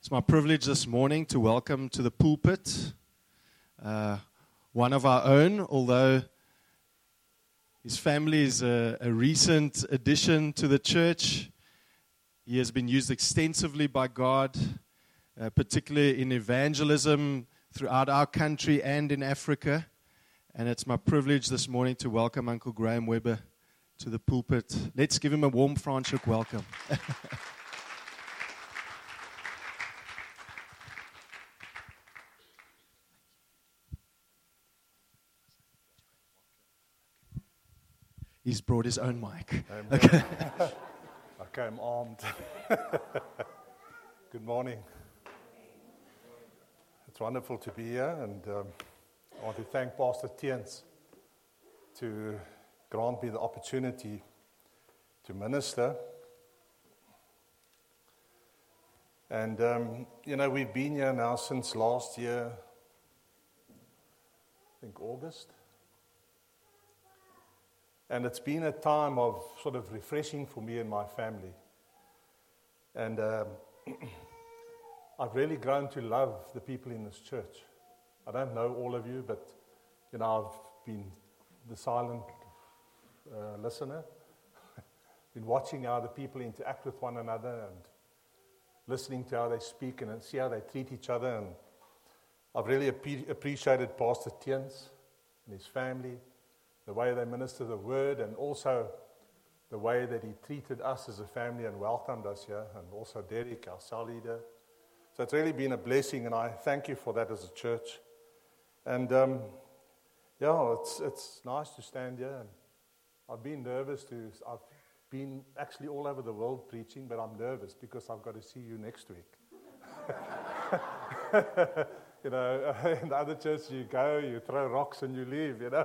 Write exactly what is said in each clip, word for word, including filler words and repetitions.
It's my privilege this morning to welcome to the pulpit uh, one of our own, although his family is a, a recent addition to the church. He has been used extensively by God, uh, particularly in evangelism throughout our country and in Africa. And it's my privilege this morning to welcome Uncle Graham Webber to the pulpit. Let's give him a warm Franschhoek welcome. He's brought his own mic. Okay, okay I'm armed. Good morning. It's wonderful to be here, and um, I want to thank Pastor Tiens to grant me the opportunity to minister. And, um, you know, we've been here now since last year, I think August. And it's been a time of sort of refreshing for me and my family. And um, I've really grown to love the people in this church. I don't know all of you, but, you know, I've been the silent uh, listener. Been watching how the people interact with one another and listening to how they speak and see how they treat each other. And I've really ap- appreciated Pastor Tiens and his family, the way they minister the word, and also the way that he treated us as a family and welcomed us here, and also Derek, our cell leader. So it's really been a blessing, and I thank you for that as a church. And um, yeah, it's it's nice to stand here. And I've been nervous to. I've been actually all over the world preaching, but I'm nervous because I've got to see you next week. You know, in the other church you go, you throw rocks and you leave, you know.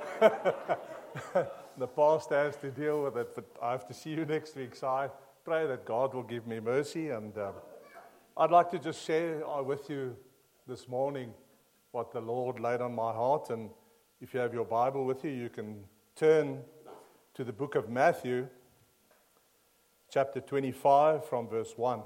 The pastor has to deal with it, but I have to see you next week. So I pray that God will give me mercy. And um, I'd like to just share uh, with you this morning what the Lord laid on my heart. And if you have your Bible with you, you can turn to the book of Matthew, chapter twenty-five, from verse one.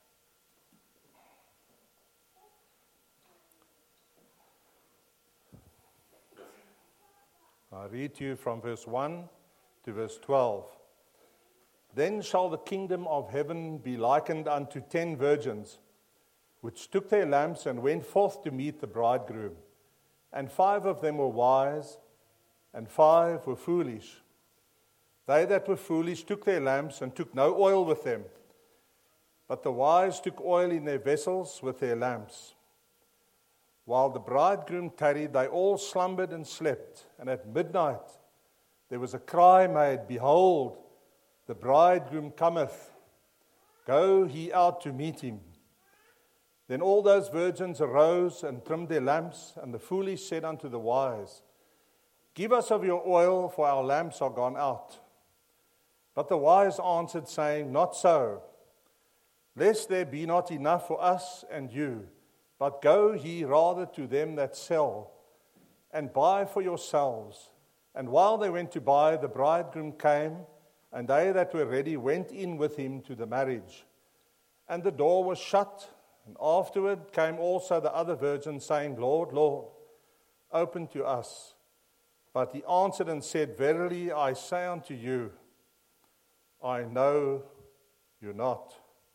I read to you from verse one to verse twelve. Then shall the kingdom of heaven be likened unto ten virgins, which took their lamps and went forth to meet the bridegroom. And five of them were wise, and five were foolish. They that were foolish took their lamps and took no oil with them. But the wise took oil in their vessels with their lamps. While the bridegroom tarried, they all slumbered and slept. And at midnight there was a cry made, Behold, the bridegroom cometh. Go ye out to meet him. Then all those virgins arose and trimmed their lamps. And the foolish said unto the wise, Give us of your oil, for our lamps are gone out. But the wise answered, saying, Not so, lest there be not enough for us and you. But go ye rather to them that sell, and buy for yourselves. And while they went to buy, the bridegroom came, and they that were ready went in with him to the marriage. And the door was shut, and afterward came also the other virgins, saying, Lord, Lord, open to us. But he answered and said, Verily I say unto you, I know you not.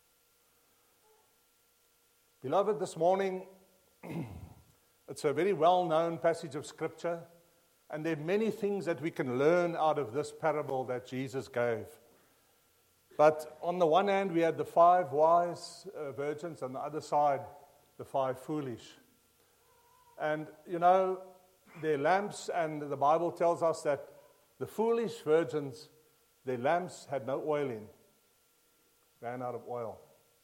Beloved, this morning, it's a very well-known passage of Scripture, and there are many things that we can learn out of this parable that Jesus gave. But on the one hand, we had the five wise uh, virgins, on the other side, the five foolish. And, you know, their lamps, and the Bible tells us that the foolish virgins, their lamps had no oil in, ran out of oil.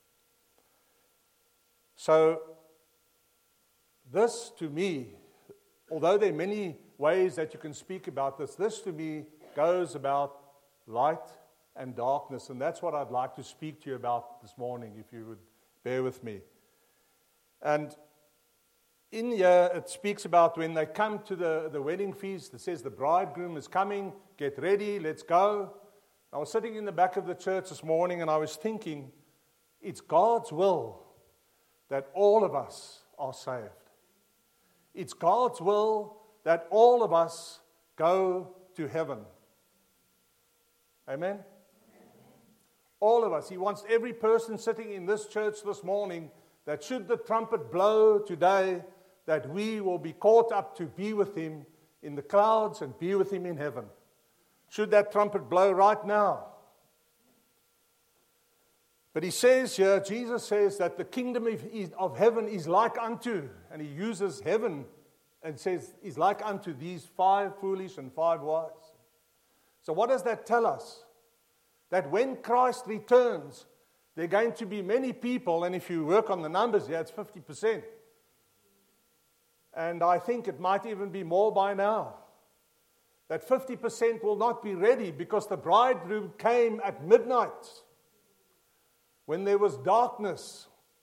So, this to me, although there are many ways that you can speak about this, this to me goes about light and darkness, and that's what I'd like to speak to you about this morning, if you would bear with me. And in here, it speaks about when they come to the, the wedding feast, it says the bridegroom is coming, get ready, let's go. I was sitting in the back of the church this morning, and I was thinking, it's God's will that all of us are saved. It's God's will that all of us go to heaven. Amen? All of us. He wants every person sitting in this church this morning that should the trumpet blow today, that we will be caught up to be with Him in the clouds and be with Him in heaven. Should that trumpet blow right now. But he says here, Jesus says that the kingdom of, of heaven is like unto, and he uses heaven and says, is like unto these five foolish and five wise. So what does that tell us? That when Christ returns, there are going to be many people, and if you work on the numbers here, it's fifty percent. And I think it might even be more by now. That fifty percent will not be ready because the bridegroom came at midnight when there was darkness.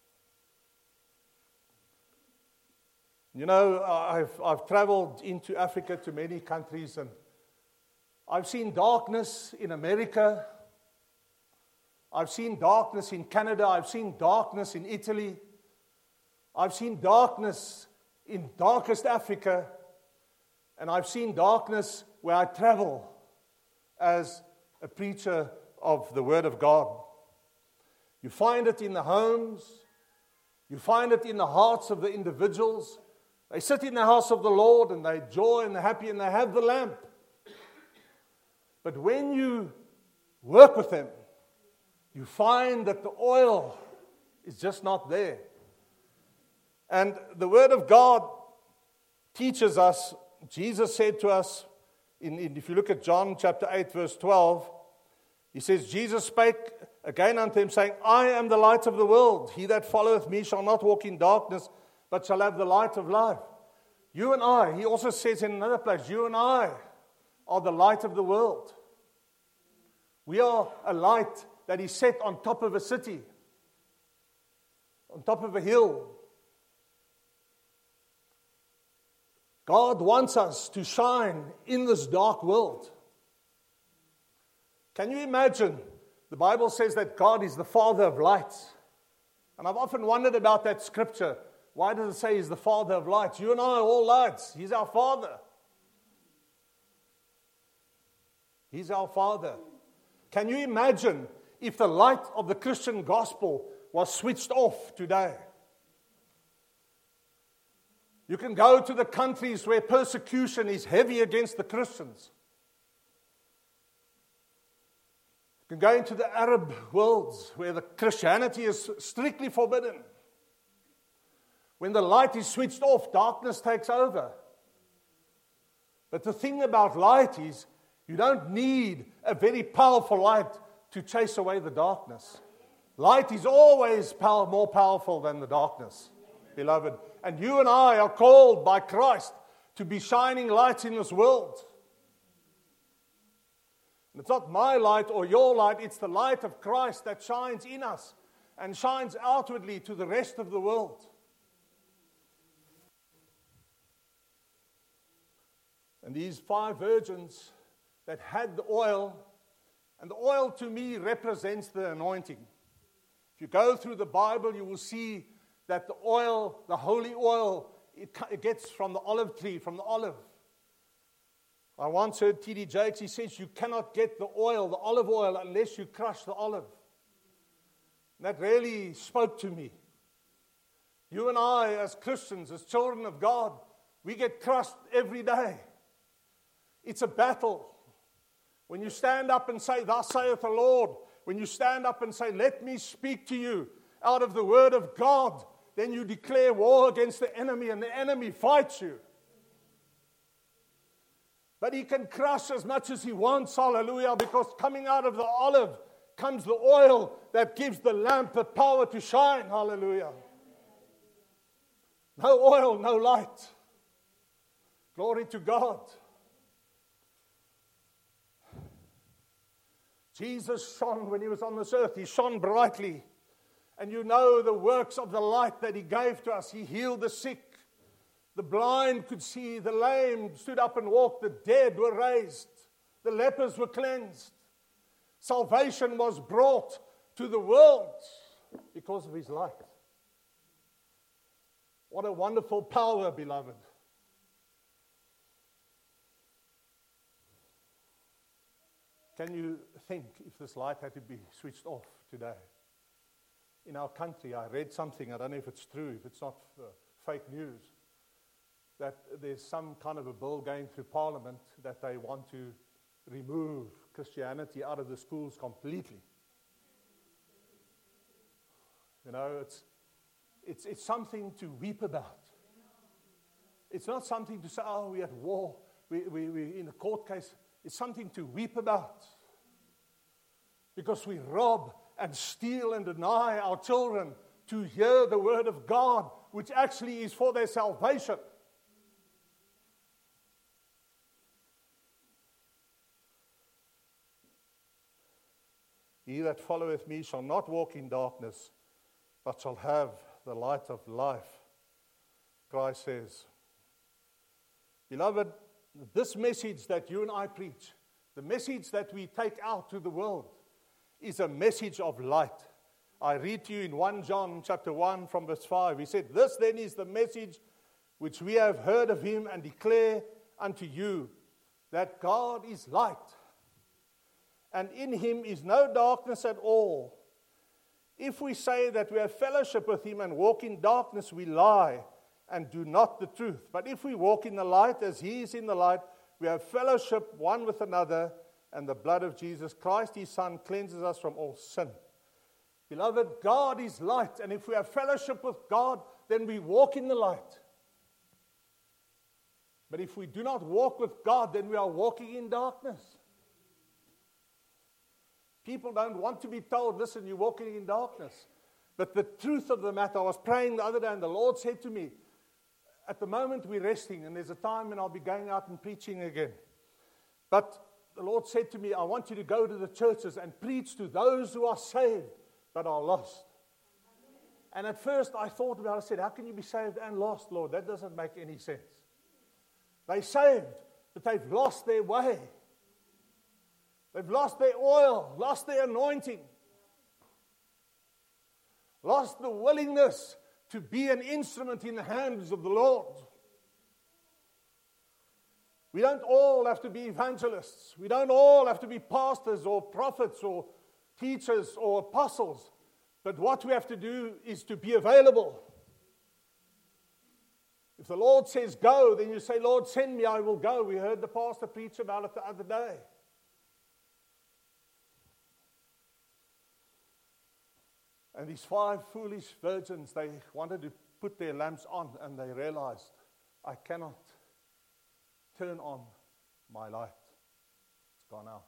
You know, I've, I've traveled into Africa to many countries, and I've seen darkness in America. I've seen darkness in Canada. I've seen darkness in Italy. I've seen darkness in darkest Africa. And I've seen darkness where I travel as a preacher of the Word of God. You find it in the homes. You find it in the hearts of the individuals. They sit in the house of the Lord and they joy and they're happy and they have the lamp. But when you work with them, you find that the oil is just not there. And the Word of God teaches us, Jesus said to us, in, in, if you look at John chapter eight, verse twelve, he says, Jesus spake again unto him, saying, I am the light of the world. He that followeth me shall not walk in darkness, but shall have the light of life. You and I, he also says in another place, you and I are the light of the world. We are a light that is set on top of a city, on top of a hill. God wants us to shine in this dark world. Can you imagine? The Bible says that God is the Father of lights. And I've often wondered about that scripture. Why does it say He's the Father of lights? You and I are all lights. He's our Father. He's our Father. Can you imagine if the light of the Christian gospel was switched off today? You can go to the countries where persecution is heavy against the Christians. You can go into the Arab worlds where the Christianity is strictly forbidden. When the light is switched off, darkness takes over. But the thing about light is, you don't need a very powerful light to chase away the darkness. Light is always power, more powerful than the darkness, beloved. And you and I are called by Christ to be shining lights in this world. And it's not my light or your light, it's the light of Christ that shines in us and shines outwardly to the rest of the world. And these five virgins that had the oil, and the oil to me represents the anointing. If you go through the Bible, you will see that the oil, the holy oil, it, it gets from the olive tree, from the olive. I once heard T D Jakes, he says, you cannot get the oil, the olive oil, unless you crush the olive. And that really spoke to me. You and I, as Christians, as children of God, we get crushed every day. It's a battle. When you stand up and say, thus saith the Lord, when you stand up and say, let me speak to you out of the word of God, then you declare war against the enemy, and the enemy fights you. But he can crush as much as he wants, hallelujah, because coming out of the olive comes the oil that gives the lamp the power to shine, hallelujah. No oil, no light. Glory to God. Jesus shone when he was on this earth. He shone brightly. And you know the works of the light that he gave to us. He healed the sick. The blind could see. The lame stood up and walked. The dead were raised. The lepers were cleansed. Salvation was brought to the world because of his light. What a wonderful power, beloved. Can you think if this light had to be switched off today? In our country, I read something, I don't know if it's true, if it's not uh, fake news, that there's some kind of a bill going through Parliament that they want to remove Christianity out of the schools completely. You know, it's, it's, it's something to weep about. It's not something to say, oh, we're at war, we, we, we in a court case. It's something to weep about. Because we rob and steal and deny our children to hear the word of God, which actually is for their salvation. He that followeth me shall not walk in darkness, but shall have the light of life, Christ says. Beloved, this message that you and I preach, the message that we take out to the world, is a message of light. I read to you in First John chapter one from verse five. He said, this then is the message which we have heard of him and declare unto you, that God is light, and in him is no darkness at all. If we say that we have fellowship with him and walk in darkness, we lie and do not the truth. But if we walk in the light as he is in the light, we have fellowship one with another, and the blood of Jesus Christ, his Son, cleanses us from all sin. Beloved, God is light, and if we have fellowship with God, then we walk in the light. But if we do not walk with God, then we are walking in darkness. People don't want to be told, listen, you're walking in darkness. But the truth of the matter, I was praying the other day, and the Lord said to me, at the moment we're resting, and there's a time when I'll be going out and preaching again. But the Lord said to me, I want you to go to the churches and preach to those who are saved but are lost. And at first I thought about it, I said, how can you be saved and lost, Lord? That doesn't make any sense. They're saved, but they've lost their way. They've lost their oil, lost their anointing, lost the willingness to be an instrument in the hands of the Lord. We don't all have to be evangelists. We don't all have to be pastors or prophets or teachers or apostles. But what we have to do is to be available. If the Lord says go, then you say, Lord, send me, I will go. We heard the pastor preach about it the other day. And these five foolish virgins, they wanted to put their lamps on, and they realized, I cannot turn on my light. It's gone out.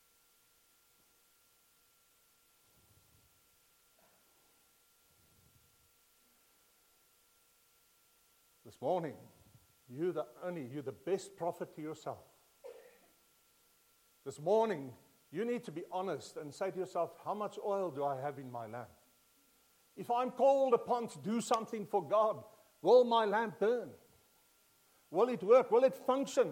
This morning, you the only, you're the best prophet to yourself. This morning, you need to be honest and say to yourself, how much oil do I have in my lamp? If I'm called upon to do something for God, will my lamp burn? Will it work? Will it function?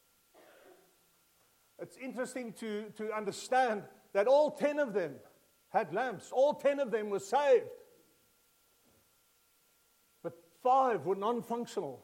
It's interesting to, to understand that all ten of them had lamps. All ten of them were saved. But five were non-functional.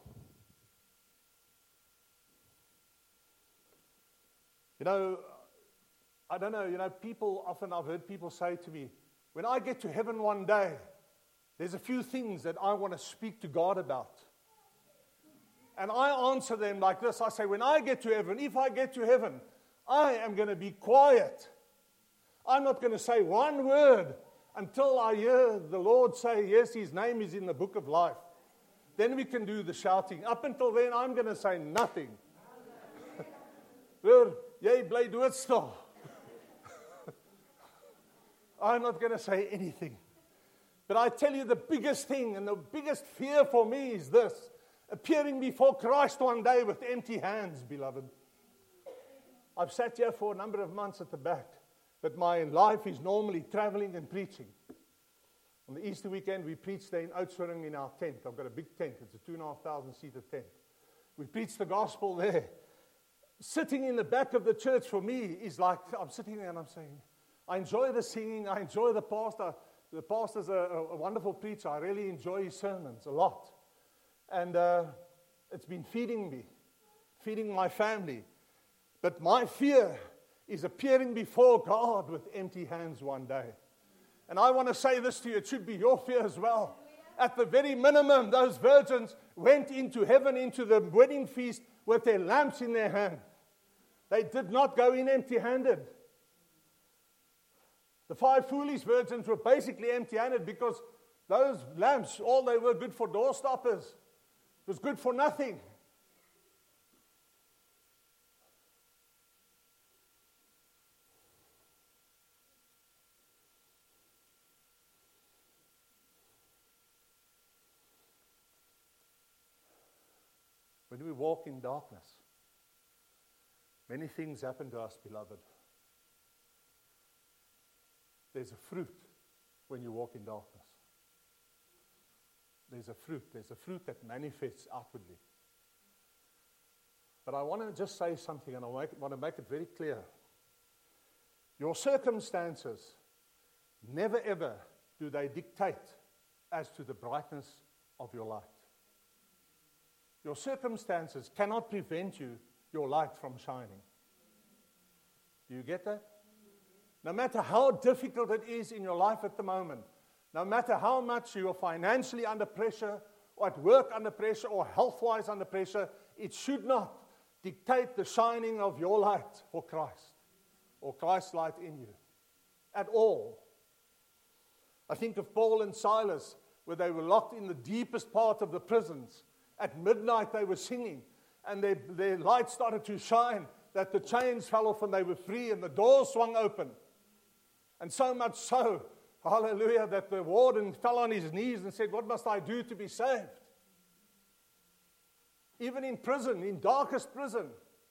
You know, I don't know, you know, people, often I've heard people say to me, when I get to heaven one day, there's a few things that I want to speak to God about. And I answer them like this. I say, when I get to heaven, if I get to heaven, I am going to be quiet. I'm not going to say one word until I hear the Lord say, yes, his name is in the book of life. Then we can do the shouting. Up until then, I'm going to say nothing. Hoor, jy bly doodstil. I'm not going to say anything. But I tell you, the biggest thing and the biggest fear for me is this: appearing before Christ one day with empty hands, beloved. I've sat here for a number of months at the back, but my life is normally traveling and preaching. On the Easter weekend, we preached there in Oudtshoorn in our tent. I've got a big tent. It's a two and a half thousand seater tent. We preached the gospel there. Sitting in the back of the church for me is like, I'm sitting there and I'm saying, I enjoy the singing, I enjoy the pastor. The pastor's a, a wonderful preacher. I really enjoy his sermons a lot. And uh, it's been feeding me, feeding my family. But my fear is appearing before God with empty hands one day. And I want to say this to you, it should be your fear as well. At the very minimum, those virgins went into heaven, into the wedding feast, with their lamps in their hand. They did not go in empty-handed. The five foolish virgins were basically empty-handed because those lamps, all they were good for door stoppers. It was good for nothing. When we walk in darkness, many things happen to us, beloved. There's a fruit when you walk in darkness. There's a fruit. There's a fruit that manifests outwardly. But I want to just say something, and I want to make it very clear. Your circumstances, never ever do they dictate as to the brightness of your light. Your circumstances cannot prevent you, your light from shining. Do you get that? No matter how difficult it is in your life at the moment, no matter how much you are financially under pressure, or at work under pressure, or health-wise under pressure, it should not dictate the shining of your light for Christ, or Christ's light in you, at all. I think of Paul and Silas, where they were locked in the deepest part of the prisons. At midnight they were singing, and their, their light started to shine, that the chains fell off and they were free, and the doors swung open. And so much so, hallelujah, that the warden fell on his knees and said, "What must I do to be saved?" Even in prison, in darkest prison.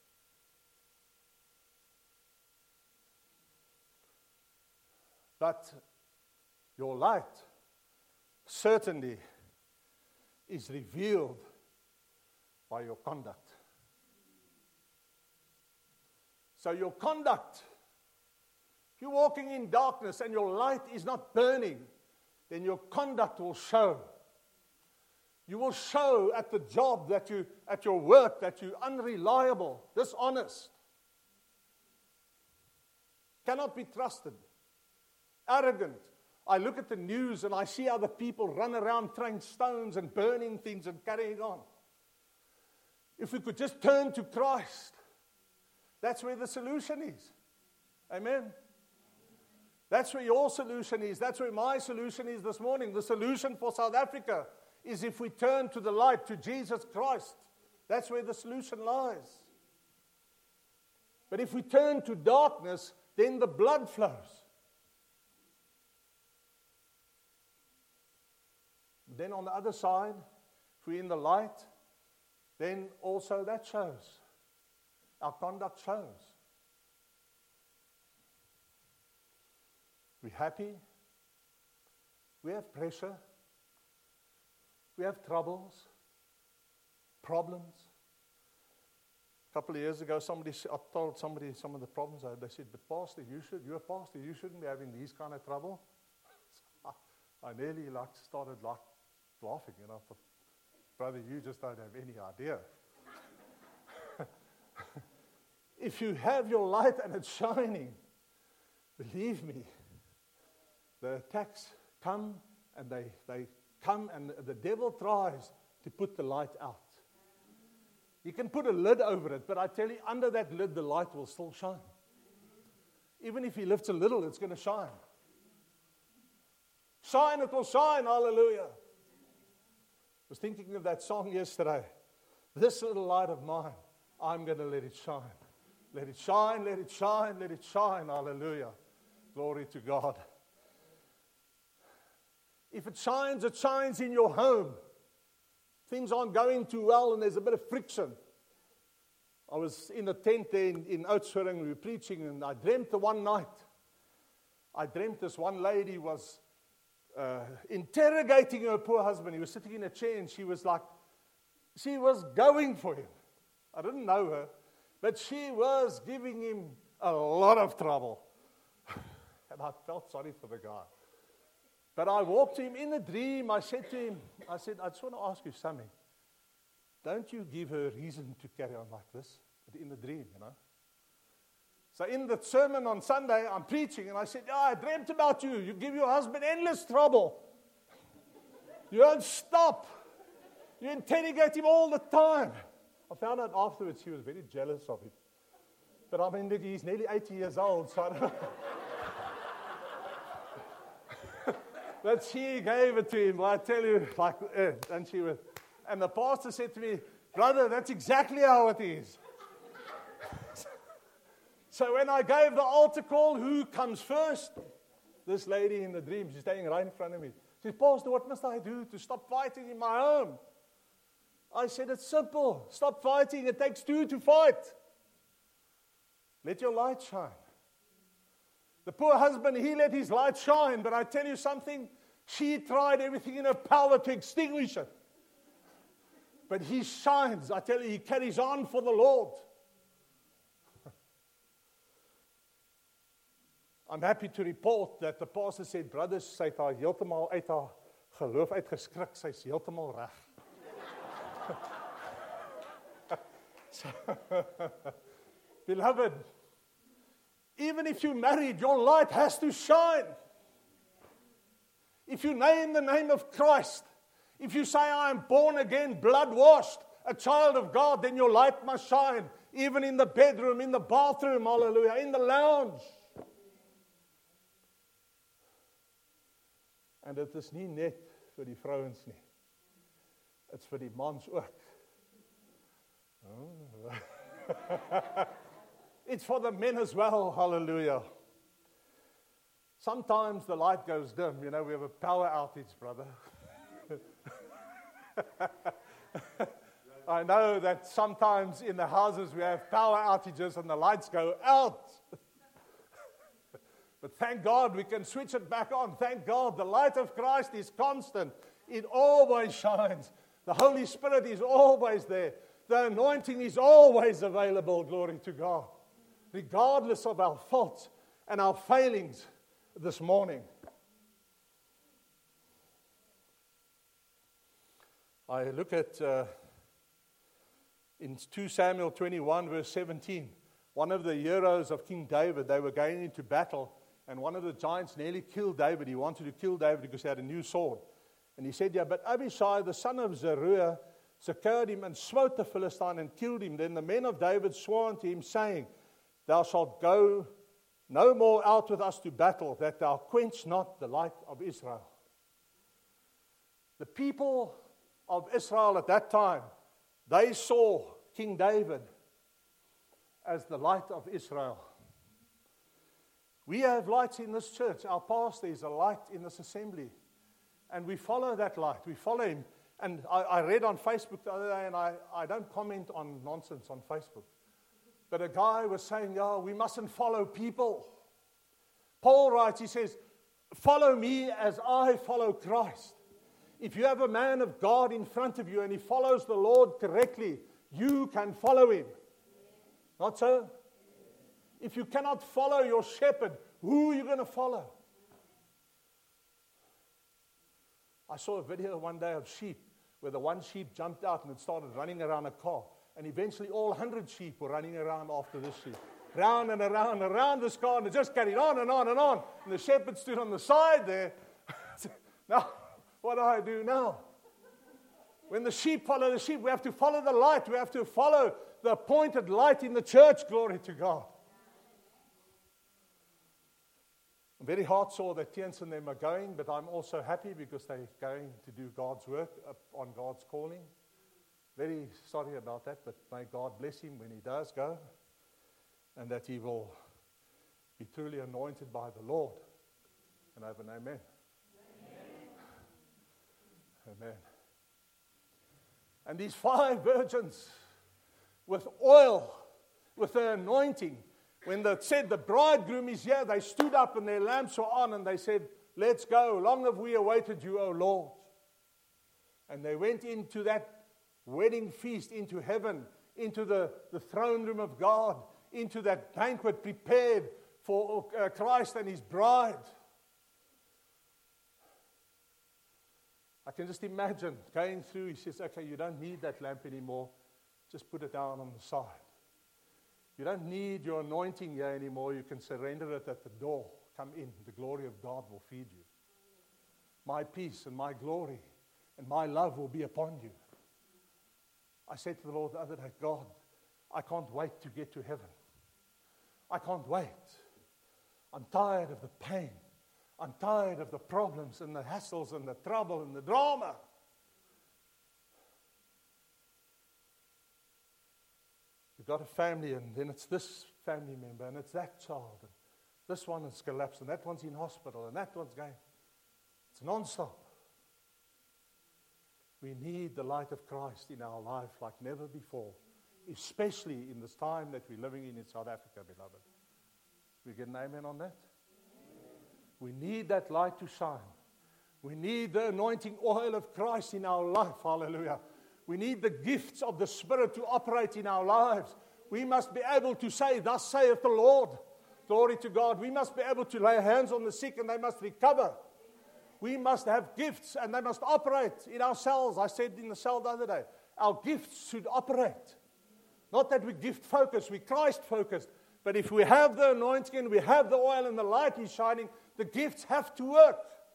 But your light certainly is revealed by your conduct. So your conduct, if you're walking in darkness and your light is not burning, then your conduct will show. You will show at the job that you, at your work, that you're unreliable, dishonest, cannot be trusted, arrogant. I look at the news and I see other people run around throwing stones and burning things and carrying on. If we could just turn to Christ, that's where the solution is. Amen. That's where your solution is. That's where my solution is this morning. The solution for South Africa is if we turn to the light, to Jesus Christ. That's where the solution lies. But if we turn to darkness, then the blood flows. Then on the other side, if we're in the light, then also that shows. Our conduct shows. We're happy. We have pressure. We have troubles, problems. A couple of years ago, somebody I told somebody some of the problems I had. They said, "But Pastor, you should. You're a pastor. You shouldn't be having these kind of trouble." I nearly like started like laughing, you know. I thought, "Brother, you just don't have any idea." If you have your light and it's shining, believe me, the attacks come and they, they come and the devil tries to put the light out. You can put a lid over it, but I tell you, under that lid, the light will still shine. Even if he lifts a little, it's going to shine. Shine, it will shine, hallelujah. I was thinking of that song yesterday. This little light of mine, I'm going to let it shine. Let it shine, let it shine, let it shine. Hallelujah. Glory to God. If it shines, it shines in your home. Things aren't going too well and there's a bit of friction. I was in a tent there in, in Oudtshoorn, we were preaching, and I dreamt the one night. I dreamt this one lady was uh, interrogating her poor husband. He was sitting in a chair and she was like, she was going for him. I didn't know her, but she was giving him a lot of trouble. And I felt sorry for the guy. But I walked to him in a dream. I said to him, I said, "I just want to ask you something. don't you give her reason to carry on like this, but in the dream, you know. So in the sermon on Sunday, I'm preaching, and I said, yeah, I dreamt about you. You give your husband endless trouble. You don't stop. You interrogate him all the time. I found out afterwards she was very jealous of him. But I mean, he's nearly eighty years old, so I don't know. But she gave it to him. Well, I tell you, like, uh, and she was, and the pastor said to me, brother, that's exactly how it is. So when I gave the altar call, who comes first? This lady in the dream, she's standing right in front of me. She said, Pastor, what must I do to stop fighting in my home? I said, it's simple. Stop fighting. It takes two to fight. Let your light shine. The poor husband, he let his light shine, but I tell you something, she tried everything in her power to extinguish it. But he shines. I tell you, he carries on for the Lord. I'm happy to report that the pastor said, brothers, sy het haar heeltemal uit haar geloof uitgeskrik, sy's heeltemal reg. So, beloved, even if you're married, your light has to shine. If you name the name of Christ, if you say, I am born again, blood washed, a child of God, then your light must shine, even in the bedroom, in the bathroom, hallelujah, in the lounge. En dit is nie net vir die vrouens nie. It's vir die mans ook. Oh. It's for the men as well, hallelujah. Sometimes the light goes dim. You know, we have a power outage, brother. I know that sometimes in the houses we have power outages and the lights go out. But thank God we can switch it back on. Thank God the light of Christ is constant. It always shines. The Holy Spirit is always there. The anointing is always available, glory to God. Regardless of our faults and our failings this morning. I look at uh, in two Samuel twenty-one verse seventeen, one of the heroes of King David, they were going into battle, and one of the giants nearly killed David. He wanted to kill David because he had a new sword. And he said, yeah, but Abishai, the son of Zeruiah, secured him and smote the Philistine and killed him. Then the men of David swore unto him, saying, thou shalt go no more out with us to battle, that thou quench not the light of Israel. The people of Israel at that time, they saw King David as the light of Israel. We have lights in this church. Our pastor is a light in this assembly. And we follow that light. We follow him. And I, I read on Facebook the other day, and I, I don't comment on nonsense on Facebook. But a guy was saying, yeah, we mustn't follow people. Paul writes, he says, follow me as I follow Christ. If you have a man of God in front of you and he follows the Lord correctly, you can follow him. Not so? If you cannot follow your shepherd, who are you going to follow? I saw a video one day of sheep where the one sheep jumped out and it started running around a car. And eventually all one hundred sheep were running around after this sheep. Round and around and around this car, and it just carried on and on and on. And the shepherd stood on the side there. Now, what do I do now? When the sheep follow the sheep, we have to follow the light. We have to follow the appointed light in the church. Glory to God. I'm very heartsore that Tiens and them are going, but I'm also happy because they're going to do God's work on God's calling. Very sorry about that, but may God bless him when he does go, and that he will be truly anointed by the Lord. And I have an amen. Amen. Amen. And these five virgins with oil, with the anointing, when they said the bridegroom is here, they stood up and their lamps were on and they said, let's go. Long have we awaited you, O Lord. And they went into that wedding feast, into heaven, into the, the throne room of God, into that banquet prepared for uh, Christ and his bride. I can just imagine going through. He says, okay, you don't need that lamp anymore. Just put it down on the side. You don't need your anointing here anymore. You can surrender it at the door. Come in. The glory of God will feed you. My peace and my glory and my love will be upon you. I said to the Lord the other day, God, I can't wait to get to heaven. I can't wait. I'm tired of the pain. I'm tired of the problems and the hassles and the trouble and the drama. You've got a family, and then it's this family member, and it's that child, and this one has collapsed, and that one's in hospital, and that one's going. It's non-stop. We need the light of Christ in our life like never before, especially in this time that we're living in in South Africa, beloved. We get an amen on that? We need that light to shine. We need the anointing oil of Christ in our life. Hallelujah. We need the gifts of the Spirit to operate in our lives. We must be able to say, thus saith the Lord. Glory to God. We must be able to lay hands on the sick and they must recover. We must have gifts and they must operate in our cells. I said in the cell the other day, our gifts should operate. Not that we're gift focused, we're Christ focused. But if we have the anointing and we have the oil and the light is shining, the gifts have to work.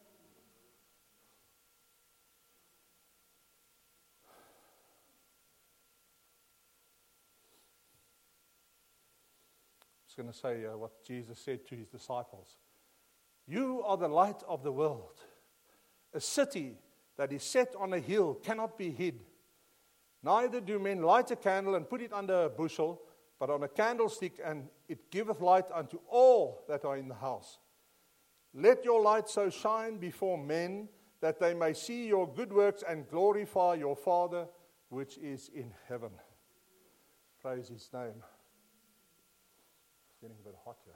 I was going to say uh, what Jesus said to his disciples. You are the light of the world. A city that is set on a hill cannot be hid. Neither do men light a candle and put it under a bushel, but on a candlestick, and it giveth light unto all that are in the house. Let your light so shine before men that they may see your good works and glorify your Father which is in heaven. Praise his name. It's getting a bit hot here.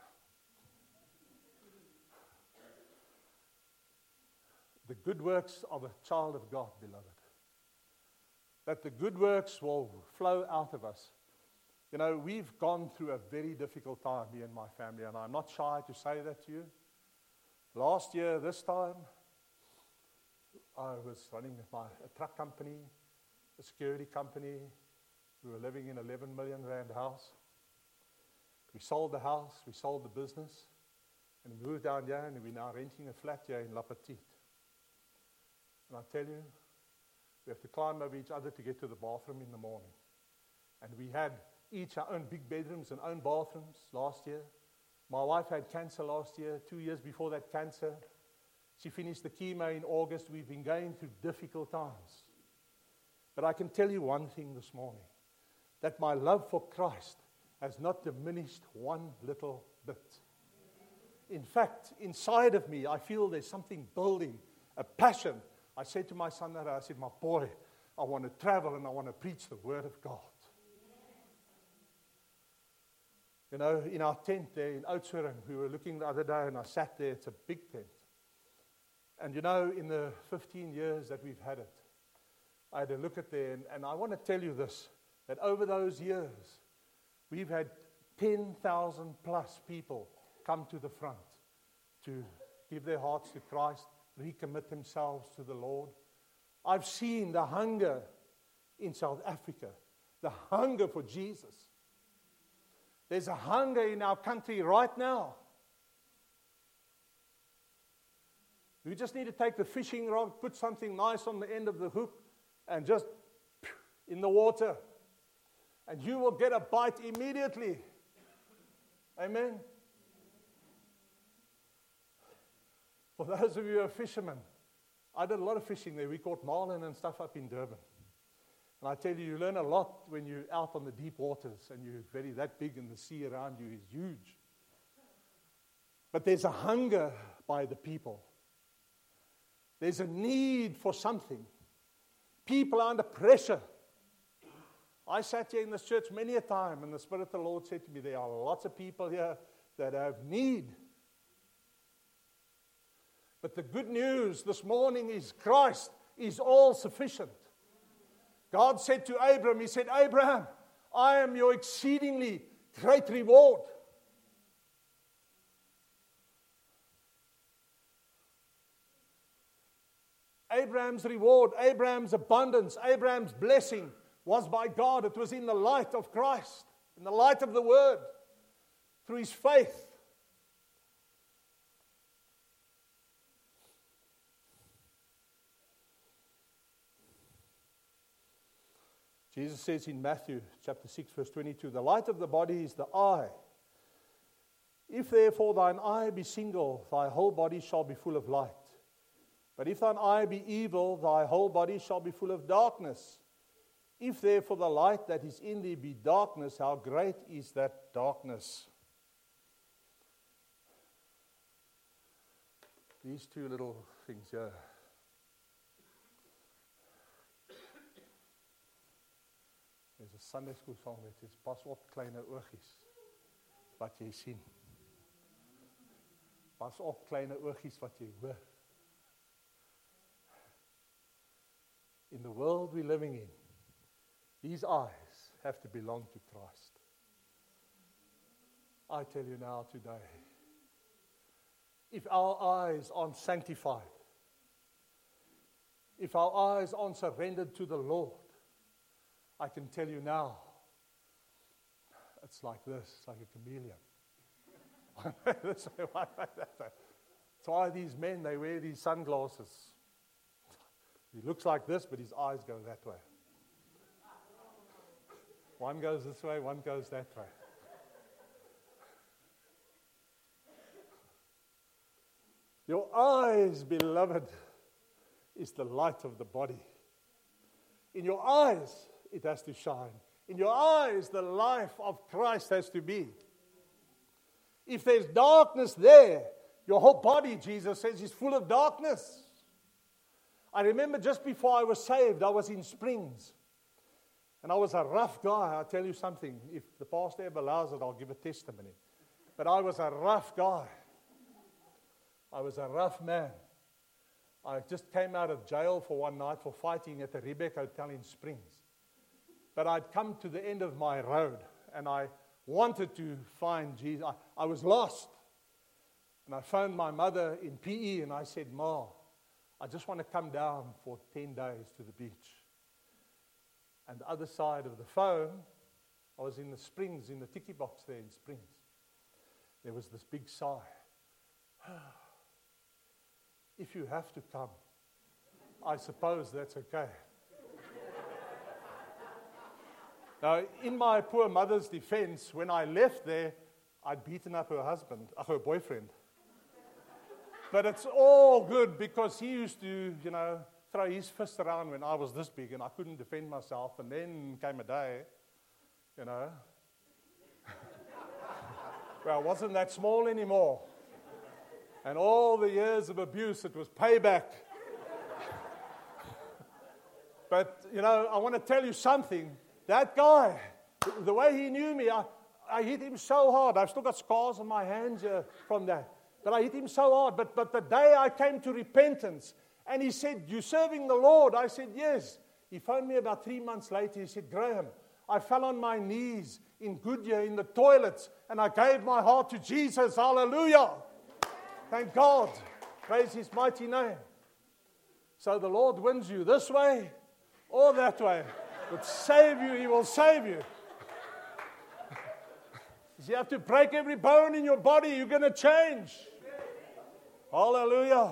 The good works of a child of God, beloved. That the good works will flow out of us. You know, we've gone through a very difficult time, me and my family, and I'm not shy to say that to you. Last year, this time, I was running my, a truck company, a security company. We were living in an eleven million rand house. We sold the house, we sold the business, and we moved down here, and we're now renting a flat here in La Petite. And I tell you, we have to climb over each other to get to the bathroom in the morning. And we had each our own big bedrooms and own bathrooms last year. My wife had cancer last year, two years before that cancer. She finished the chemo in August. We've been going through difficult times. But I can tell you one thing this morning, that my love for Christ has not diminished one little bit. In fact, inside of me, I feel there's something building, a passion. I said to my son that I said, my boy, I want to travel and I want to preach the word of God. You know, in our tent there in Oudtshoorn, we were looking the other day and I sat there. It's a big tent. And you know, in the fifteen years that we've had it, I had a look at there, and, and I want to tell you this, that over those years, we've had ten thousand plus people come to the front to give their hearts to Christ, recommit themselves to the Lord. I've seen the hunger in South Africa, the hunger for Jesus. There's a hunger in our country right now. We just need to take the fishing rod, put something nice on the end of the hook, and just in the water. And you will get a bite immediately. Amen? For those of you who are fishermen, I did a lot of fishing there. We caught marlin and stuff up in Durban. And I tell you, you learn a lot when you're out on the deep waters and you're very that big and the sea around you is huge. But there's a hunger by the people. There's a need for something. People are under pressure. I sat here in this church many a time and the Spirit of the Lord said to me, there are lots of people here that have need. But the good news this morning is Christ is all sufficient. God said to Abraham, he said, Abraham, I am your exceedingly great reward. Abraham's reward, Abraham's abundance, Abraham's blessing was by God. It was in the light of Christ, in the light of the Word, through his faith. Jesus says in Matthew chapter six, verse twenty-two, the light of the body is the eye. If therefore thine eye be single, thy whole body shall be full of light. But if thine eye be evil, thy whole body shall be full of darkness. If therefore the light that is in thee be darkness, how great is that darkness? These two little things here. There's a Sunday school song that says, Pas op kleine oogies, wat jy sien. Pas op kleine oogies wat jy hoor. In the world we're living in, these eyes have to belong to Christ. I tell you now today, if our eyes aren't sanctified, if our eyes aren't surrendered to the Lord, I can tell you now, it's like this, it's like a chameleon. This way, one way, that way. That's why these men, they wear these sunglasses. He looks like this, but his eyes go that way. One goes this way, one goes that way. Your eyes, beloved, is the light of the body. In your eyes, it has to shine. In your eyes, the life of Christ has to be. If there's darkness there, your whole body, Jesus says, is full of darkness. I remember just before I was saved, I was in Springs. And I was a rough guy. I'll tell you something. If the pastor ever allows it, I'll give a testimony. But I was a rough guy. I was a rough man. I just came out of jail for one night for fighting at the Rebek Hotel in Springs. But I'd come to the end of my road, and I wanted to find Jesus. I, I was lost. And I phoned my mother in P E, and I said, Ma, I just want to come down for ten days to the beach. And the other side of the phone, I was in the Springs, in the tiki box there in Springs. There was this big sigh. If you have to come, I suppose that's okay. Now, in my poor mother's defense, when I left there, I'd beaten up her husband, uh, her boyfriend. But it's all good because he used to, you know, throw his fist around when I was this big and I couldn't defend myself. And then came a day, you know. Well, I wasn't that small anymore. And all the years of abuse, it was payback. But, you know, I want to tell you something. That guy, the way he knew me, I, I hit him so hard. I've still got scars on my hands uh, from that. But I hit him so hard. But, but the day I came to repentance, and he said, you serving the Lord? I said, yes. He phoned me about three months later. He said, Graham, I fell on my knees in Goodyear in the toilets, and I gave my heart to Jesus. Hallelujah. Thank God. Praise His mighty name. So the Lord wins you this way or that way. But save you, He will save you. You have to break every bone in your body. You're going to change. Hallelujah.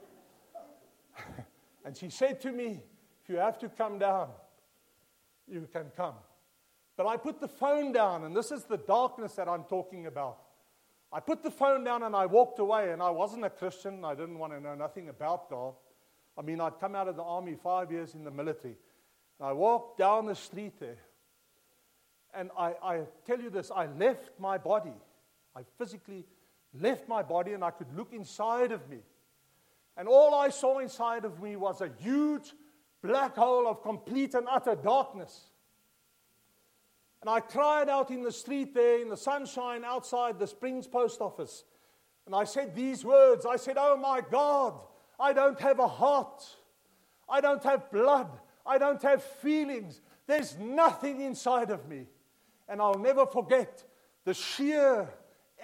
And she said to me, if you have to come down, you can come. But I put the phone down, and this is the darkness that I'm talking about. I put the phone down and I walked away, and I wasn't a Christian. I didn't want to know nothing about God. I mean, I'd come out of the army five years in the military. I walked down the street there, and I, I tell you this, I left my body. I physically left my body, and I could look inside of me. And all I saw inside of me was a huge black hole of complete and utter darkness. And I cried out in the street there, in the sunshine outside the Springs post office. And I said these words, I said, oh my God, I don't have a heart. I don't have blood. I don't have feelings. There's nothing inside of me. And I'll never forget the sheer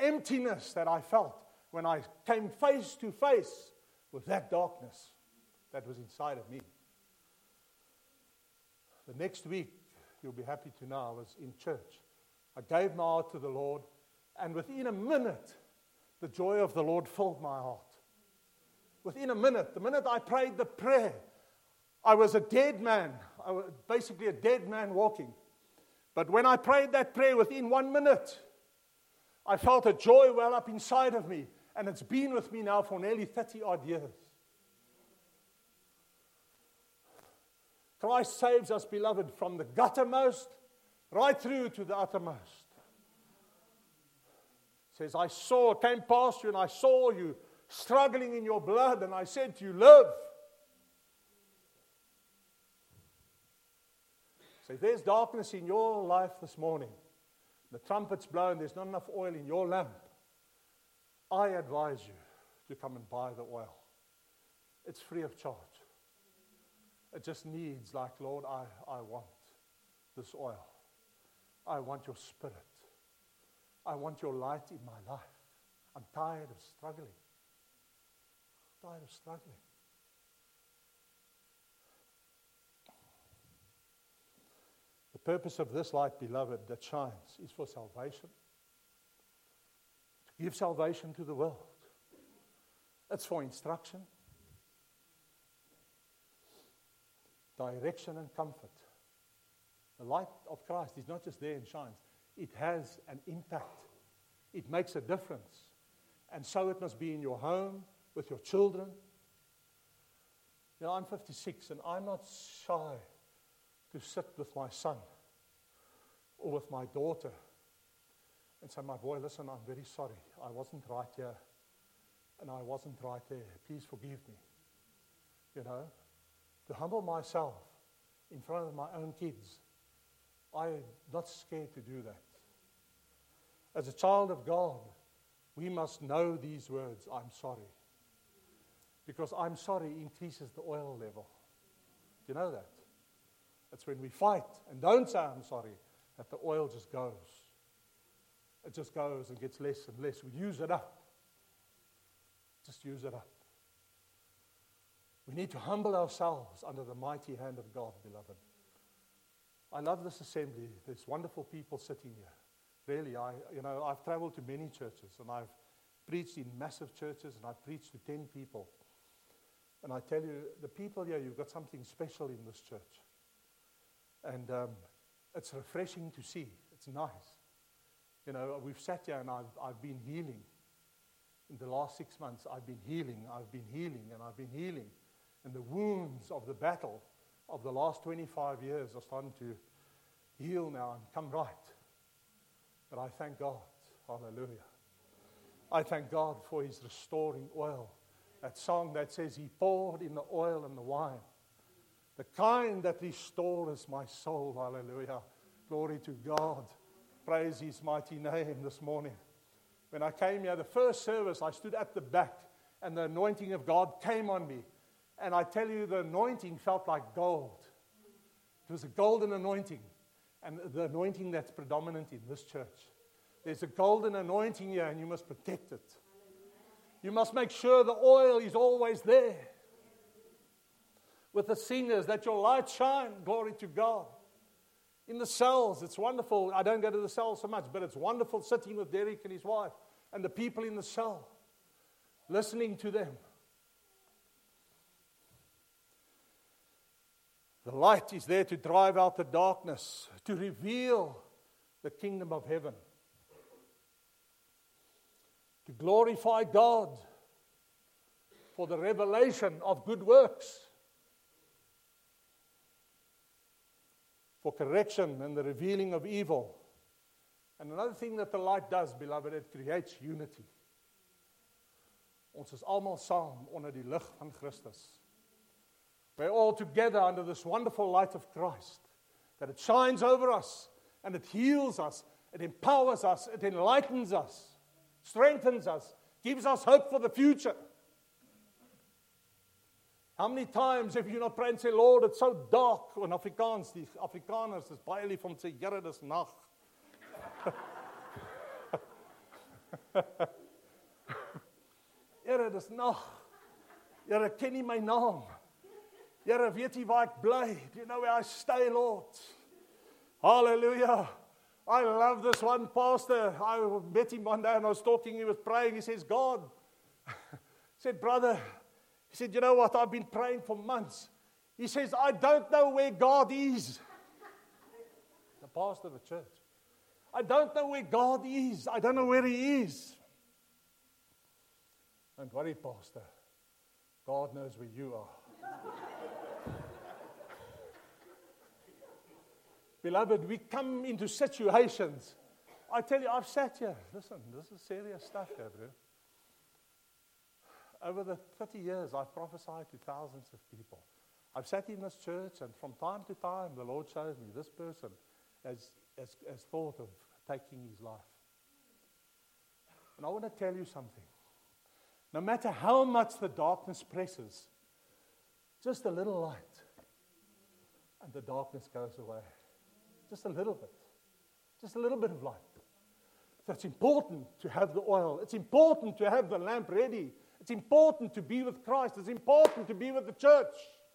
emptiness that I felt when I came face to face with that darkness that was inside of me. The next week, you'll be happy to know, I was in church. I gave my heart to the Lord, and within a minute, the joy of the Lord filled my heart. Within a minute, the minute I prayed the prayer, I was a dead man. I was basically a dead man walking. But when I prayed that prayer within one minute, I felt a joy well up inside of me. And it's been with me now for nearly thirty odd years. Christ saves us, beloved, from the guttermost right through to the uttermost. It says, I saw, came past you and I saw you struggling in your blood, and I said to you, live. So if there's darkness in your life this morning, the trumpet's blown, there's not enough oil in your lamp, I advise you to come and buy the oil. It's free of charge. It just needs, like, Lord, I, I want this oil. I want your spirit. I want your light in my life. I'm tired of struggling. I'm tired of struggling. The purpose of this light, beloved, that shines is for salvation. To give salvation to the world. It's for instruction, direction, and comfort. The light of Christ is not just there and shines. It has an impact. It makes a difference. And so it must be in your home, with your children. You know, I'm fifty-six, and I'm not shy to sit with my son or with my daughter and say, my boy, listen, I'm very sorry. I wasn't right here, and I wasn't right there. Please forgive me. You know, to humble myself in front of my own kids. I'm not scared to do that. As a child of God, we must know these words, I'm sorry. Because I'm sorry increases the oil level. Do you know that? It's when we fight and don't say I'm sorry that the oil just goes. It just goes and gets less and less. We use it up. Just use it up. We need to humble ourselves under the mighty hand of God, beloved. I love this assembly. There's wonderful people sitting here. Really, I, you know, I've traveled to many churches, and I've preached in massive churches, and I've preached to ten people. And I tell you, the people here, you've got something special in this church. And um, it's refreshing to see. It's nice. You know, we've sat here, and I've, I've been healing. In the last six months, I've been healing, I've been healing, and I've been healing. And the wounds of the battle of the last twenty-five years are starting to heal now and come right. But I thank God. Hallelujah. I thank God for His restoring oil. That song that says He poured in the oil and the wine. The kind that restores my soul. Hallelujah. Glory to God. Praise His mighty name this morning. When I came here, the first service, I stood at the back, and the anointing of God came on me. And I tell you, the anointing felt like gold. It was a golden anointing. And the anointing that's predominant in this church. There's a golden anointing here, and you must protect it. You must make sure the oil is always there. With the singers, that your light shine. Glory to God. In the cells, it's wonderful. I don't go to the cells so much, but it's wonderful sitting with Derek and his wife and the people in the cell, listening to them. The light is there to drive out the darkness, to reveal the kingdom of heaven, to glorify God for the revelation of good works, for correction and the revealing of evil. And another thing that the light does, beloved, it creates unity. Ons is almal saam onder die lig van Christus. We're all together under this wonderful light of Christ, that it shines over us, and it heals us, it empowers us, it enlightens us, strengthens us, gives us hope for the future. How many times have you not prayed and say, Lord, it's so dark? In Afrikaans, die Afrikaners is baie lief om te sê, Here, dis nag. Here, dis nag. Here, ken nie my naam. Here, weet jy waar ek bly? Do you know where I stay, Lord? Hallelujah. I love this one pastor. I met him one day and I was talking, he was praying. He says, God, he said, brother, he said, you know what? I've been praying for months. He says, I don't know where God is. The pastor of the church. I don't know where God is. I don't know where He is. Don't worry, pastor. God knows where you are. Beloved, we come into situations. I tell you, I've sat here. Listen, this is serious stuff here, bro. Over the thirty years, I've prophesied to thousands of people. I've sat in this church, and from time to time, the Lord shows me this person has, has, has thought of taking his life. And I want to tell you something. No matter how much the darkness presses, just a little light, and the darkness goes away. Just a little bit. Just a little bit of light. So it's important to have the oil. It's important to have the lamp ready. It's important to be with Christ. It's important to be with the church.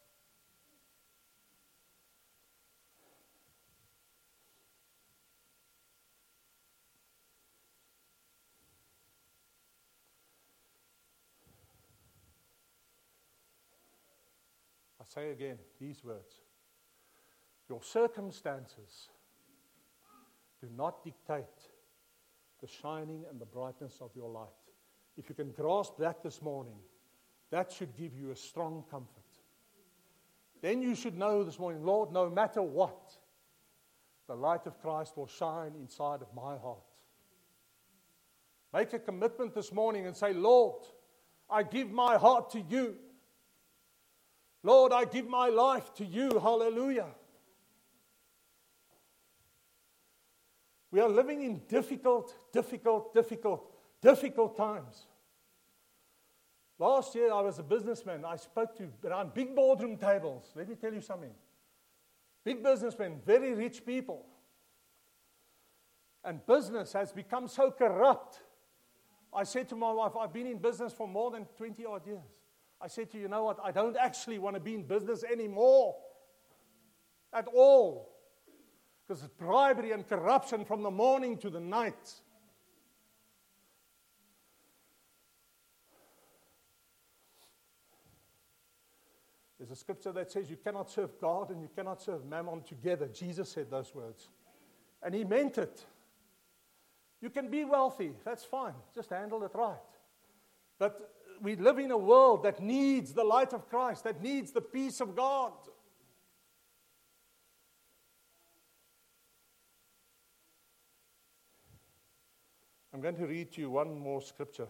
I say again these words. Your circumstances do not dictate the shining and the brightness of your light. If you can grasp that this morning, that should give you a strong comfort. Then you should know this morning, Lord, no matter what, the light of Christ will shine inside of my heart. Make a commitment this morning and say, Lord, I give my heart to you. Lord, I give my life to you. Hallelujah. We are living in difficult, difficult, difficult, difficult times. Last year, I was a businessman. I spoke to around big boardroom tables. Let me tell you something. Big businessmen, very rich people. And business has become so corrupt. I said to my wife, I've been in business for more than twenty odd years. I said to you, you know what? I don't actually want to be in business anymore. At all. Because it's bribery and corruption from the morning to the night. There's a scripture that says you cannot serve God and you cannot serve mammon together. Jesus said those words. And He meant it. You can be wealthy. That's fine. Just handle it right. But we live in a world that needs the light of Christ, that needs the peace of God. I'm going to read to you one more scripture.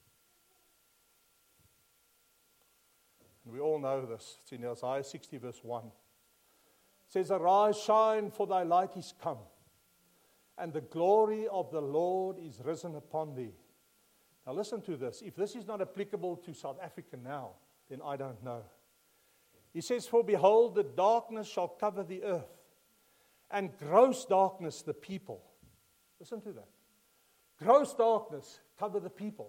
And we all know this. It's in Isaiah sixty verse one. It says, Arise, shine, for thy light is come, and the glory of the Lord is risen upon thee. Now listen to this. If this is not applicable to South Africa now, then I don't know. He says, For behold, the darkness shall cover the earth, and gross darkness the people. Listen to that. Gross darkness cover the people.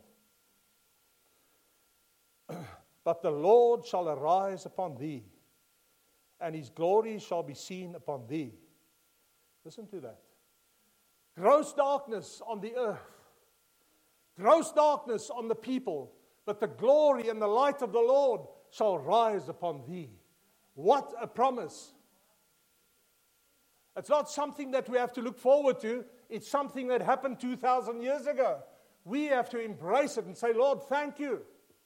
But the Lord shall arise upon thee, and His glory shall be seen upon thee. Listen to that. Gross darkness on the earth. Gross darkness on the people. But the glory and the light of the Lord shall rise upon thee. What a promise. It's not something that we have to look forward to. It's something that happened two thousand years ago. We have to embrace it and say, Lord, thank you.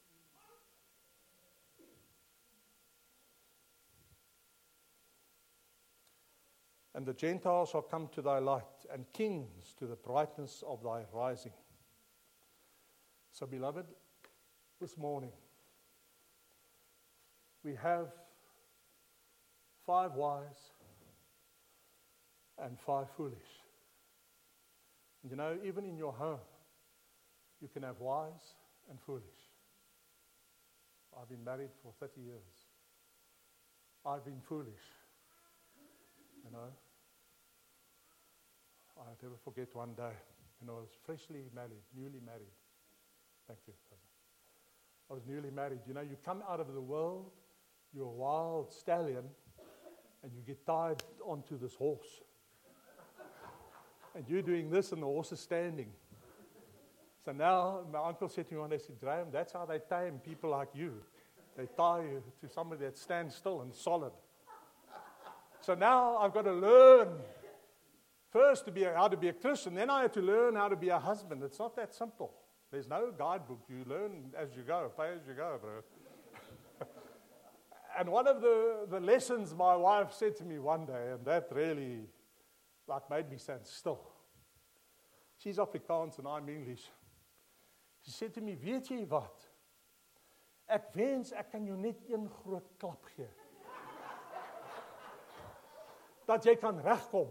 And the Gentiles shall come to thy light, and kings to the brightness of thy rising. So, beloved, this morning, we have five wise and five foolish. You know, even in your home, you can have wise and foolish. I've been married for thirty years. I've been foolish. You know, I'll never forget one day, you know, I was freshly married, newly married. Thank you, brother. I was newly married. You know, you come out of the world you're a wild stallion and you get tied onto this horse. And you're doing this and the horse is standing. So now my uncle said to me one day, he said, Graham, that's how they tame people like you. They tie you to somebody that stands still and solid. So now I've got to learn first to be a, how to be a Christian. Then I had to learn how to be a husband. It's not that simple. There's no guidebook. You learn as you go, pay as you go, bro. And one of the, the lessons my wife said to me one day, and that really like made me stand still. She's Afrikaans and I'm English. She said to me, weet jy wat? Ek wens ek kan jou net een groot klap gee. Dat jy kan regkom.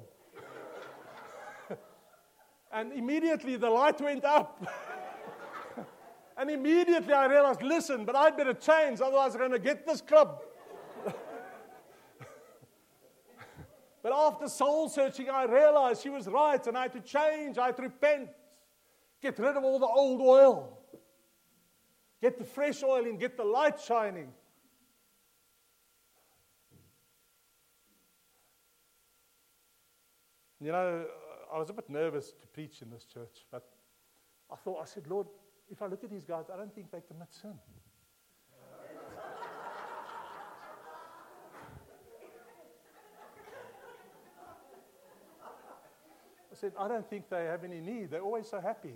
And immediately the light went up. And immediately I realized, listen, but I'd better change, otherwise I'm going to get this club. But after soul searching, I realized she was right, and I had to change, I had to repent. Get rid of all the old oil. Get the fresh oil in, get the light shining. You know, I was a bit nervous to preach in this church, but I thought, I said, Lord, if I look at these guys, I don't think they commit sin. I said, I don't think they have any need. They're always so happy.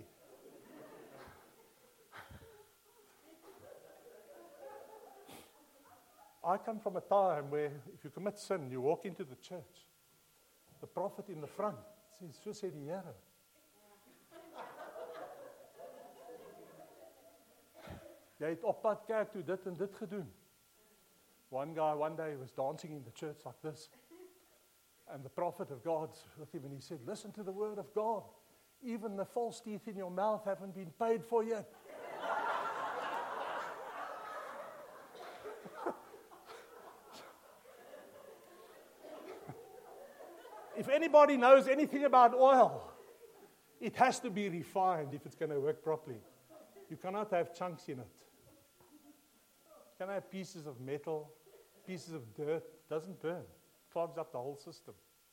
I come from a time where if you commit sin, you walk into the church. The prophet in the front says, so sê die Here. Jy het op pad kerk toe dit en dit gedoen. One guy one day was dancing in the church like this. And the prophet of God with him, and he said, listen to the word of God. Even the false teeth in your mouth haven't been paid for yet. If anybody knows anything about oil, it has to be refined if it's going to work properly. You cannot have chunks in it. You cannot have pieces of metal, pieces of dirt. It doesn't burn. It clogs up the whole system.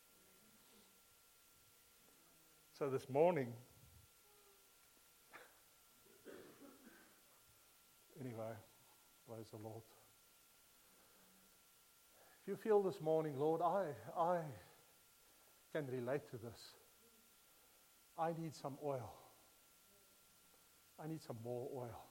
So this morning, anyway, praise the Lord. If you feel this morning, Lord, I, I can relate to this. I need some oil. I need some more oil.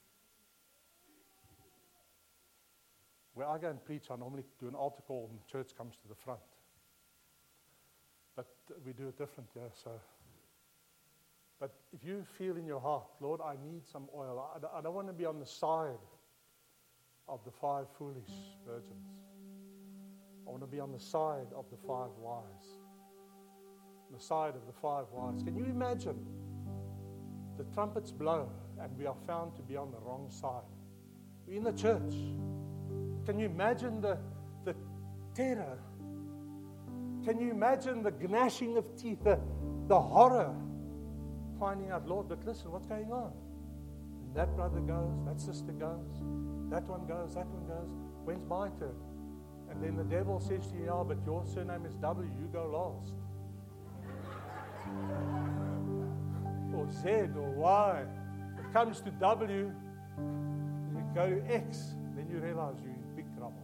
Where I go and preach, I normally do an altar call and the church comes to the front. But we do it different here, so. But if you feel in your heart, Lord, I need some oil. I, I don't want to be on the side of the five foolish virgins. I want to be on the side of the five wise. The side of the five wise. Can you imagine? The trumpets blow and we are found to be on the wrong side. We're in the church. Can you imagine the, the terror? Can you imagine the gnashing of teeth, the, the horror? Finding out, Lord, but listen, what's going on? And that brother goes, that sister goes, that one goes, that one goes. When's my turn? And then the devil says to you, yeah, but your surname is W, you go last. Or Z or Y. It comes to W, you go to X, then you realize you're in big trouble.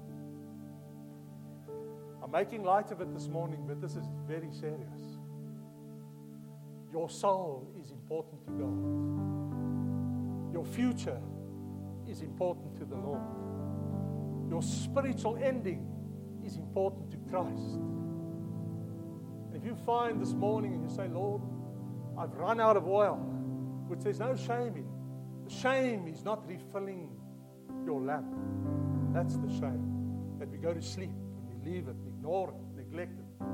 I'm making light of it this morning, but this is very serious. Your soul is important to God. Your future is important to the Lord. Your spiritual ending is important to Christ. And if you find this morning and you say, Lord, I've run out of oil, which there's no shame in. The shame is not refilling your lamp. That's the shame. That we go to sleep and we leave it, ignore it, neglect it.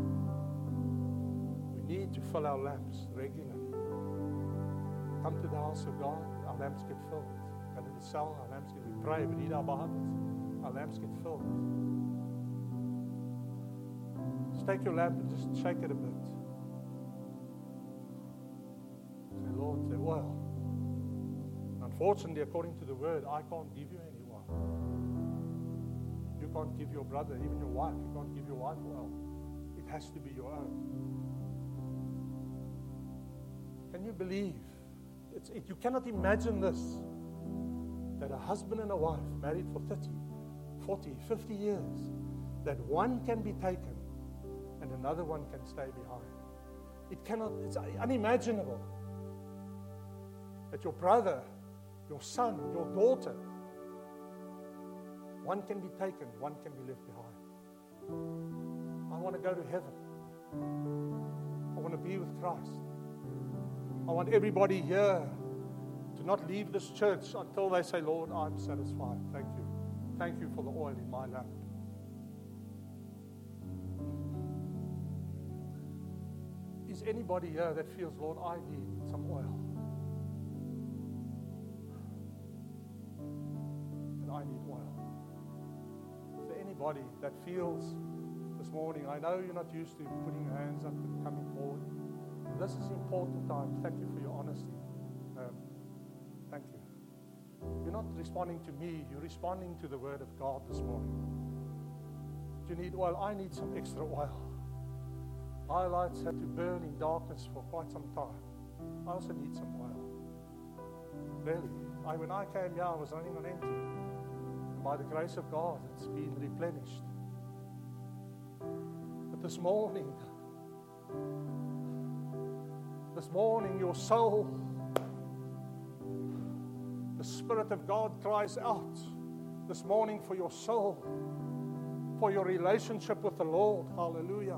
We need to fill our lamps regularly. Come to the house of God, our lamps get filled. Go to the cell, our lamps get, we pray, we read our Bibles, our lamps get filled. Just take your lamp and just shake it a bit. Say, Lord, say, oil. Unfortunately, according to the word, I can't give you any oil. you can't give your brother, even your wife, you can't give your wife oil. It has to be your own. Can you believe? It's, it, you cannot imagine this, that a husband and a wife married for thirty, forty, fifty years, that one can be taken and another one can stay behind. It cannot, it's unimaginable that your brother, your son, your daughter, one can be taken, one can be left behind. I want to go to heaven. I want to be with Christ. I want everybody here to not leave this church until they say, Lord, I'm satisfied. Thank you. Thank you for the oil in my lamp. Is anybody here that feels, Lord, I need some oil? And I need oil. Is there anybody that feels this morning, I know you're not used to putting your hands up and coming forward. This is important time. Thank you for your honesty. Um, thank you. You're not responding to me. You're responding to the word of God this morning. Do you need oil? I need some extra oil. My lights had to burn in darkness for quite some time. I also need some oil. Really. I, when I came here, I was running on empty. And by the grace of God, it's been replenished. But this morning, this morning, your soul, the Spirit of God cries out this morning for your soul, for your relationship with the Lord. Hallelujah.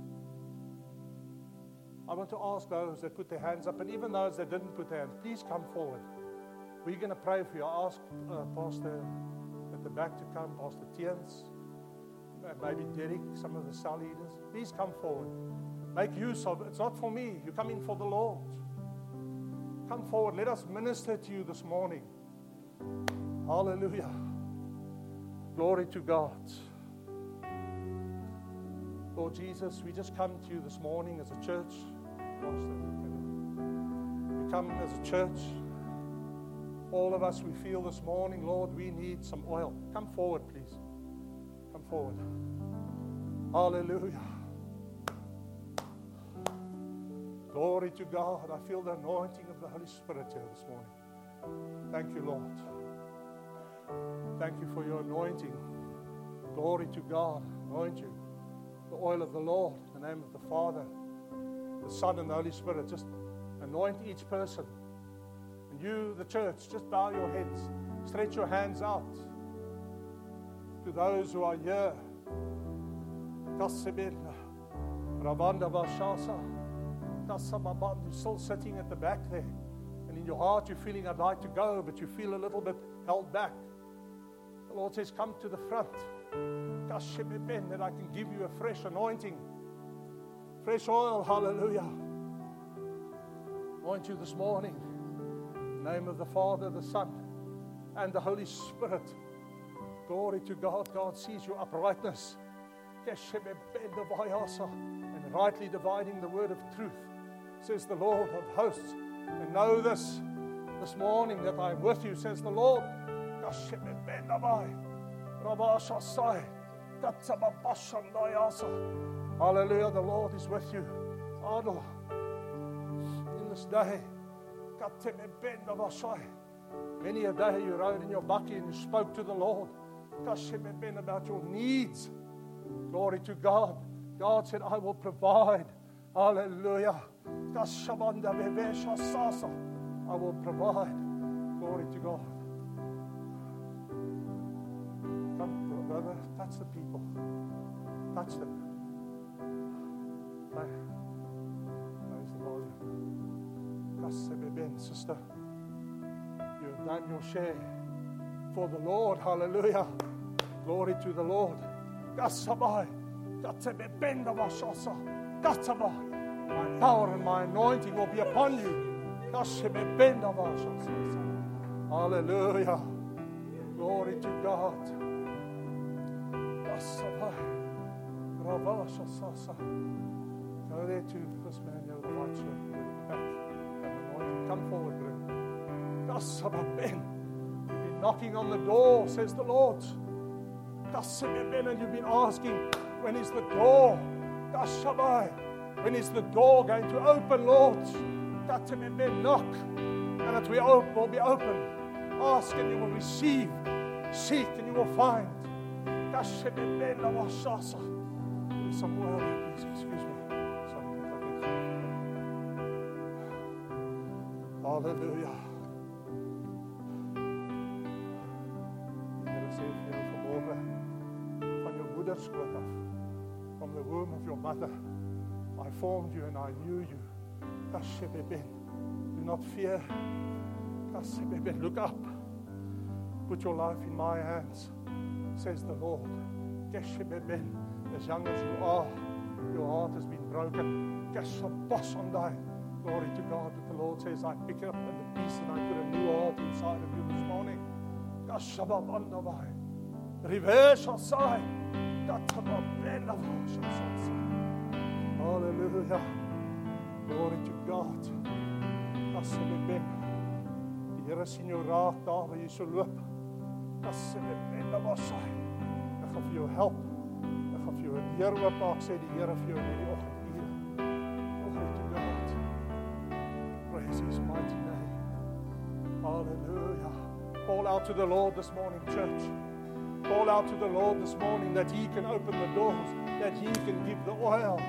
I want to ask those that put their hands up, and even those that didn't put their hands, please come forward. We're going to pray for you. I ask uh, Pastor at the back to come, Pastor Tiens, maybe Derek, some of the cell leaders. Please come forward. Make use of it. It's not for me. You're coming for the Lord. Come forward. Let us minister to you this morning. Hallelujah. Glory to God. Lord Jesus, we just come to you this morning as a church. We come as a church. All of us, we feel this morning, Lord, we need some oil. Come forward, please. Come forward. Hallelujah. Glory to God. I feel the anointing of the Holy Spirit here this morning. Thank you, Lord. Thank you for your anointing. Glory to God. Anoint you. The oil of the Lord, in the name of the Father, the Son, and the Holy Spirit. Just anoint each person. And you, the church, just bow your heads. Stretch your hands out to those who are here. You're still sitting at the back there. And in your heart, you're feeling, I'd like to go, but you feel a little bit held back. The Lord says, come to the front. That I can give you a fresh anointing, fresh oil. Hallelujah. Anoint you this morning in the name of the Father, the Son, and the Holy Spirit. Glory to God. God sees your uprightness and rightly dividing the word of truth, says the Lord of hosts. And know this this morning that I'm with you, says the Lord. Hallelujah, the Lord is with you. In this day, many a day you rode in your bakkie and you spoke to the Lord about your needs. Glory to God. God said, I will provide. Hallelujah. I will provide. Glory to God. Come, brother, touch the people. Touch them. Raise the volume. Sister, you've done your share for the Lord. Hallelujah. Glory to the Lord. My power and my anointing will be upon you. Hallelujah. Glory to God. Go there to this man there with the white shirt. Come forward, brother. You've been knocking on the door, says the Lord. And you've been asking, when is the door? When is the door going to open, Lord? Knock, and it will be open. Ask and you will receive. Seek and you will find. Some word, please, excuse me. Hallelujah. From the womb of your mother, I formed you and I knew you. Do not fear. Look up. Put your life in my hands, says the Lord. As young as you are, your heart has been broken. Glory to God. But the Lord says, I pick it up in the peace and I put a new heart inside of you this morning. Reverse your side. Hallelujah. Glory to God. Die Here sien jou raak daar waar jy so loop. Ek gaan vir jou help. Ek gaan vir jou 'n deur oopmaak, sê die Here vir jou in die oggendure. Glory to God. Praise His mighty name. Hallelujah. Call out to the Lord this morning, church. Call out to the Lord this morning that He can open the doors, that He can give the oil.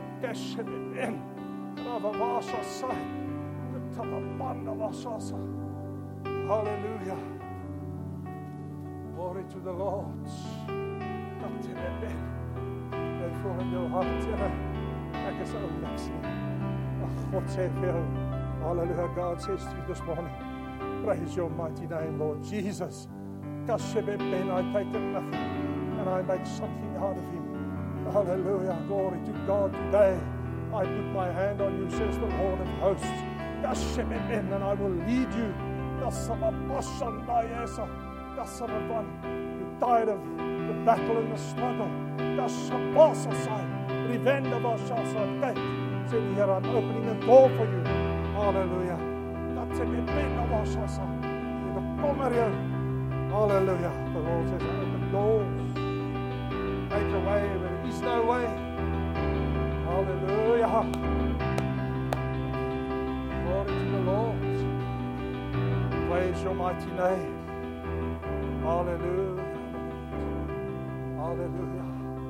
Hallelujah. Glory to the Lord. Therefore in jou hart, Here, ek is oulik sien. God sê vir jou, hallelujah, God says to you this morning, praise your mighty name, Lord Jesus. I taken nothing and I made something out of him. Hallelujah. Glory to God. Today I put my hand on you, says the Lord of hosts. And I will lead you. You're tired of the battle and the struggle. Revenge of our side. Say, here, I'm opening a door for you. Hallelujah. That's a revenge of our side. Hallelujah. The Lord says, open doors. Make a way where there is no way. Hallelujah. Glory to the Lord. Praise your mighty name. Hallelujah. Hallelujah.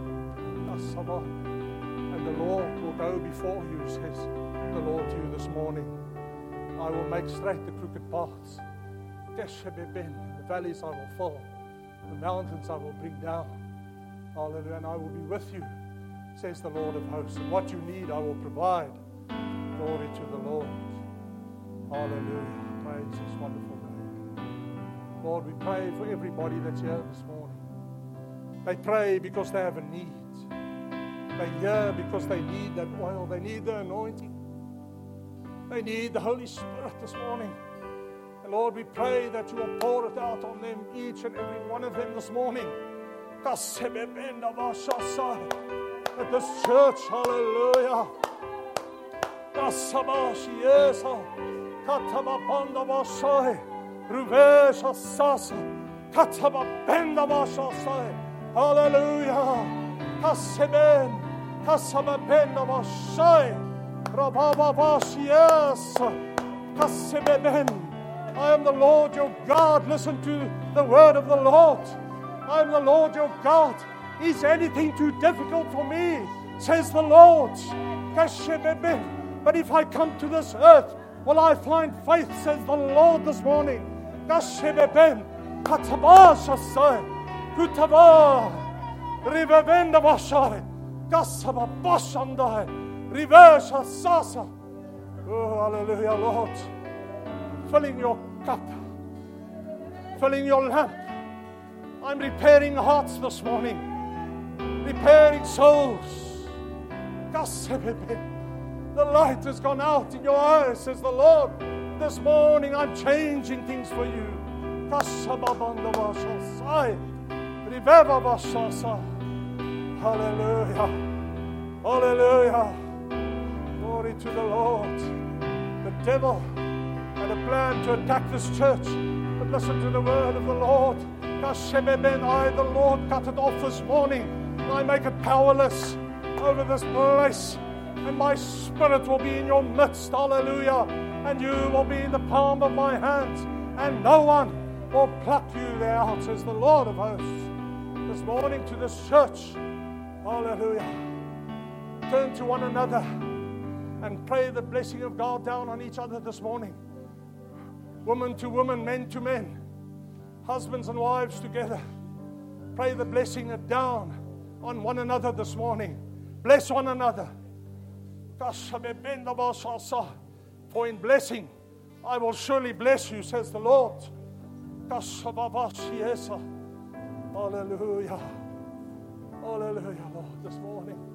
And the Lord will go before you, says the Lord to you this morning. I will make straight the crooked paths. The valleys I will fill, the mountains I will bring down. Hallelujah. And I will be with you, says the Lord of hosts. And what you need, I will provide. Glory to the Lord. Hallelujah. Praise His wonderful name. Lord, we pray for everybody that's here this morning. They pray because they have a need. They hear because they need that oil. They need the anointing. They need the Holy Spirit this morning. And Lord, we pray that you will pour it out on them, each and every one of them this morning. At this church, hallelujah. Hallelujah. I am the Lord your God. Listen to the word of the Lord. I am the Lord your God. Is anything too difficult for me? Says the Lord. But if I come to this earth, will I find faith? Says the Lord this morning. Oh, hallelujah, Lord. Filling your cup, filling your lamp. I'm repairing hearts this morning, repairing souls. The light has gone out in your eyes, says the Lord. This morning I'm changing things for you. Hallelujah. Hallelujah. Glory to the Lord. The devil had a plan to attack this church. But listen to the word of the Lord. I, the Lord, cut it off this morning. I make it powerless over this place. And my spirit will be in your midst. Hallelujah. And you will be in the palm of my hands. And no one will pluck you there out, says the Lord of hosts. This morning to this church. Hallelujah. Turn to one another and pray the blessing of God down on each other this morning. Woman to woman, men to men. Husbands and wives together. Pray the blessing down on one another this morning. Bless one another. For in blessing I will surely bless you, says the Lord. Hallelujah. Hallelujah, Lord, this morning.